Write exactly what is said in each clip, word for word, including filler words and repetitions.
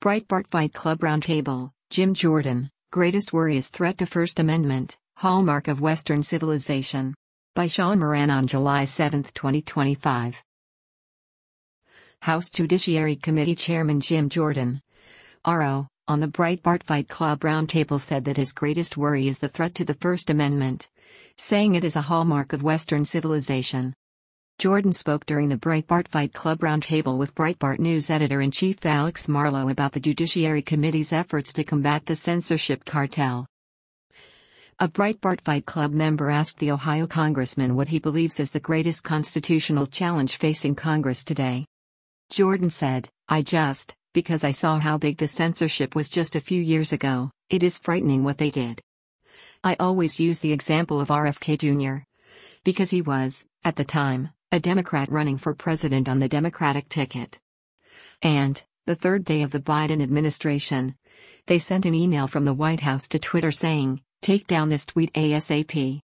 Breitbart Fight Club Roundtable, Jim Jordan, Greatest Worry is Threat to First Amendment, Hallmark of Western Civilization. By Sean Moran on July seventh, twenty twenty-five. House Judiciary Committee Chairman Jim Jordan, R O, on the Breitbart Fight Club Roundtable said that his greatest worry is the threat to the First Amendment, saying it is a hallmark of Western civilization. Jordan spoke during the Breitbart Fight Club Roundtable with Breitbart News editor-in-chief Alex Marlow about the Judiciary Committee's efforts to combat the censorship cartel. A Breitbart Fight Club member asked the Ohio congressman what he believes is the greatest constitutional challenge facing Congress today. Jordan said, "I just, because I saw how big the censorship was just a few years ago, it is frightening what they did. I always use the example of R F K Junior because he was, at the time, a Democrat running for president on the Democratic ticket. And, the third day of the Biden administration, they sent an email from the White House to Twitter saying, 'Take down this tweet ASAP.'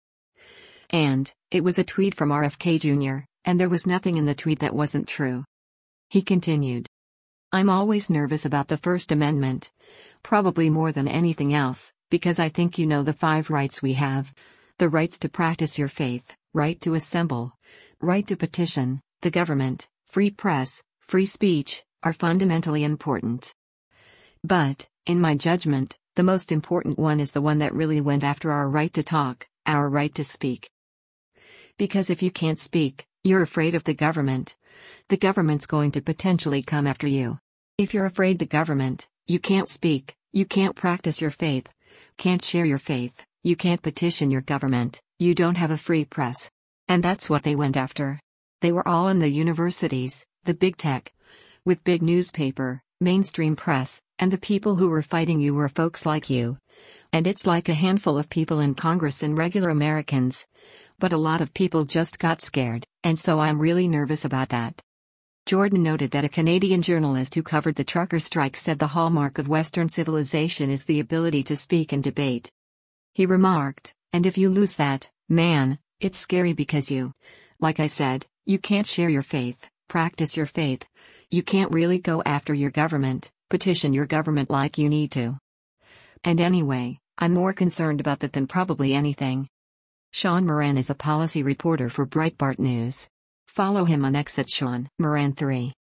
And, it was a tweet from R F K Junior, and there was nothing in the tweet that wasn't true." He continued, "I'm always nervous about the First Amendment, probably more than anything else, because I think you know the five rights we have: the rights to practice your faith, right to assemble, right to petition, the government, free press, free speech, are fundamentally important. But, in my judgment, the most important one is the one that really went after our right to talk, our right to speak. Because if you can't speak, you're afraid of the government. The government's going to potentially come after you. If you're afraid the government, you can't speak, you can't practice your faith, can't share your faith, you can't petition your government, you don't have a free press." And that's what they went after. They were all in the universities, the big tech, with big newspaper, mainstream press, and the people who were fighting you were folks like you. And it's like a handful of people in Congress and regular Americans. But a lot of people just got scared, and so I'm really nervous about that. Jordan noted that a Canadian journalist who covered the trucker strike said the hallmark of Western civilization is the ability to speak and debate. He remarked, "And if you lose that, man, it's scary because you, like I said, you can't share your faith, practice your faith. You can't really go after your government, petition your government like you need to. And anyway, I'm more concerned about that than probably anything." Sean Moran is a policy reporter for Breitbart News. Follow him on X at Sean Moran three.